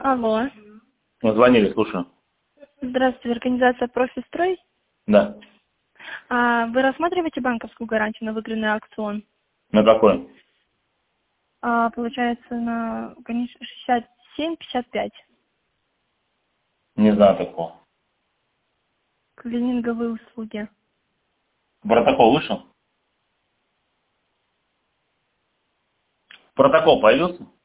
Алло. Ну, звонили, слушаю. Здравствуйте, организация «Профистрой». Да. Вы рассматриваете банковскую гарантию на выигранный аукцион? На какой? Получается, на, конечно, 67-55. Не знаю такого. Клининговые услуги. Протокол вышел? Протокол появился?